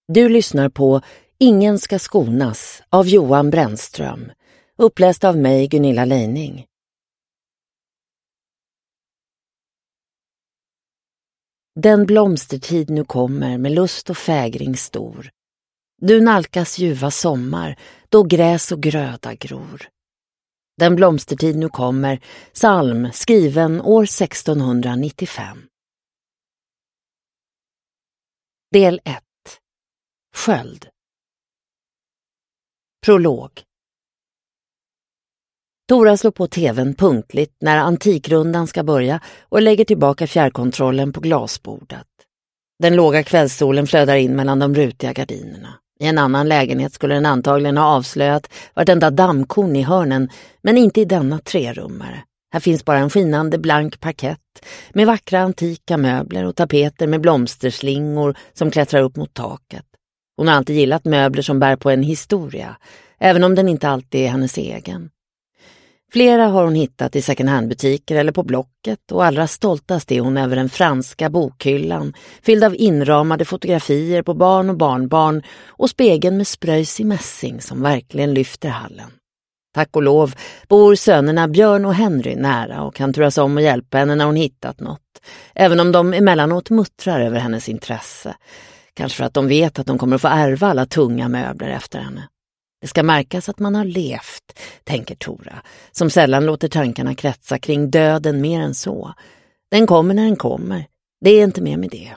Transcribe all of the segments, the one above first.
Du lyssnar på Ingen ska skonas av Johan Brännström, uppläst av mig, Gunilla Leining. Den blomstertid nu kommer med lust och fägring stor. Du nalkas ljuva sommar, då gräs och gröda gror. Den blomstertid nu kommer, psalm skriven år 1695. Del 1. Sköld. Prolog. Tora slår på tvn punktligt när Antikrundan ska börja och lägger tillbaka fjärrkontrollen på glasbordet. Den låga kvällssolen flödar in mellan de rutiga gardinerna. I en annan lägenhet skulle den antagligen ha avslöjat vartenda dammkorn i hörnen, men inte i denna trerummare. Här finns bara en skinande blank parkett med vackra antika möbler och tapeter med blomsterslingor som klättrar upp mot taket. Hon har alltid gillat möbler som bär på en historia, även om den inte alltid är hennes egen. Flera har hon hittat i second hand-butiker eller på Blocket, och allra stoltast är hon över den franska bokhyllan fylld av inramade fotografier på barn och barnbarn och spegeln med spröjs i mässing som verkligen lyfter hallen. Tack och lov bor sönerna Björn och Henry nära och kan turas om och hjälpa henne när hon hittat något, även om de emellanåt muttrar över hennes intresse. Kanske för att de vet att de kommer att få ärva alla tunga möbler efter henne. Det ska märkas att man har levt, tänker Tora, som sällan låter tankarna kretsa kring döden mer än så. Den kommer när den kommer, det är inte mer med det.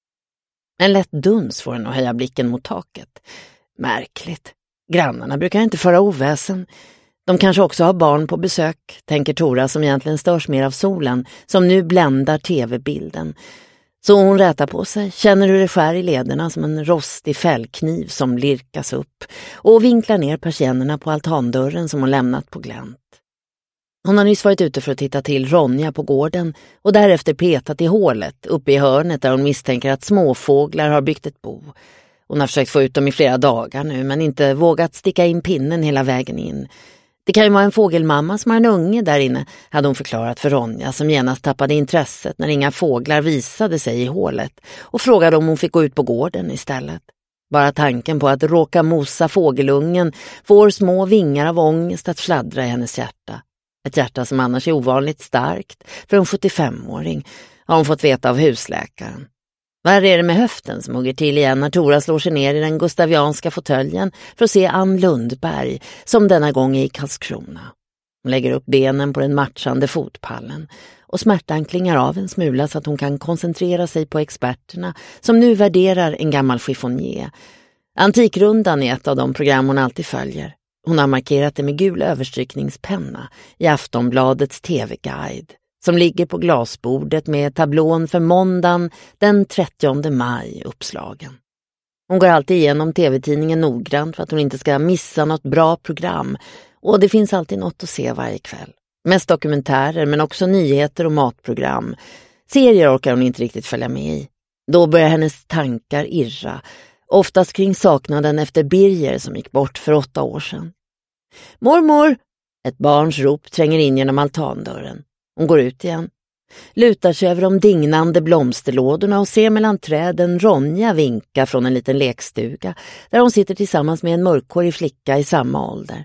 En lätt duns får henne att höja blicken mot taket. Märkligt, grannarna brukar inte föra oväsen. De kanske också har barn på besök, tänker Tora, som egentligen störs mer av solen, som nu bländar tv-bilden. Så hon rätar på sig, känner hur det skär i lederna som en rostig fällkniv som lirkas upp och vinklar ner persiennerna på altandörren som hon lämnat på glänt. Hon har nyss varit ute för att titta till Ronja på gården och därefter petat i hålet uppe i hörnet där hon misstänker att småfåglar har byggt ett bo. Hon har försökt få ut dem i flera dagar nu men inte vågat sticka in pinnen hela vägen in. Det kan ju vara en fågelmamma som har en unge där inne, hade hon förklarat för Ronja, som genast tappade intresset när inga fåglar visade sig i hålet och frågade om hon fick gå ut på gården istället. Bara tanken på att råka mosa fågelungen får små vingar av ångest att fladdra i hennes hjärta. Ett hjärta som annars är ovanligt starkt för en 75-åring, har hon fått veta av husläkaren. Värre är det med höften som hugger till igen när Tora slår sig ner i den gustavianska fåtöljen för att se Ann Lundberg, som denna gång är i Karlskrona. Hon lägger upp benen på den matchande fotpallen och smärtan klingar av en smula så att hon kan koncentrera sig på experterna som nu värderar en gammal chiffonier. Antikrundan är ett av de program hon alltid följer. Hon har markerat det med gul överstrykningspenna i Aftonbladets tv-guide, som ligger på glasbordet med tablån för måndagen den 30 maj uppslagen. Hon går alltid igenom tv-tidningen noggrant för att hon inte ska missa något bra program, och det finns alltid något att se varje kväll. Mest dokumentärer men också nyheter och matprogram. Serier orkar hon inte riktigt följa med i. Då börjar hennes tankar irra, oftast kring saknaden efter Birger som gick bort för 8 år sedan. Mormor! Ett barns rop tränger in genom altandörren. Hon går ut igen, lutar sig över de dignande blomsterlådorna och ser mellan träden Ronja vinka från en liten lekstuga där hon sitter tillsammans med en mörkhårig flicka i samma ålder.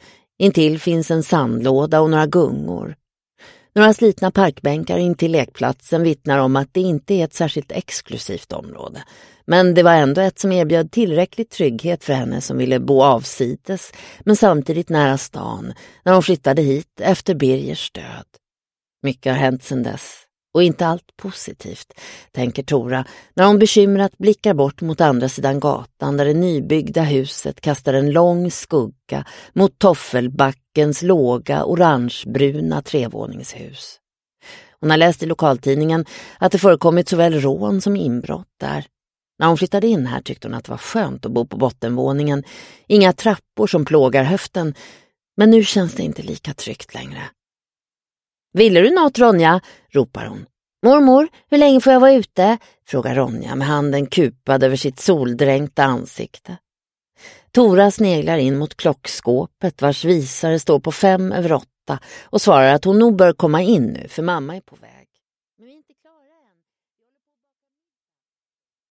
Intill finns en sandlåda och några gungor. Några slitna parkbänkar intill lekplatsen vittnar om att det inte är ett särskilt exklusivt område. Men det var ändå ett som erbjöd tillräcklig trygghet för henne som ville bo avsides men samtidigt nära stan när hon flyttade hit efter Birgers död. Mycket har hänt sedan dess, och inte allt positivt, tänker Tora när hon bekymrat blickar bort mot andra sidan gatan där det nybyggda huset kastar en lång skugga mot Toffelbackens låga orangebruna trevåningshus. Hon har läst i lokaltidningen att det förekommit såväl rån som inbrott där. När hon flyttade in här tyckte hon att det var skönt att bo på bottenvåningen. Inga trappor som plågar höften, men nu känns det inte lika tryggt längre. Ville du något, Ronja? Ropar hon. Mormor, hur länge får jag vara ute? Frågar Ronja med handen kupad över sitt soldränkta ansikte. Tora sneglar in mot klockskåpet vars visare står på 7:55 och svarar att hon nog bör komma in nu för mamma är på väg.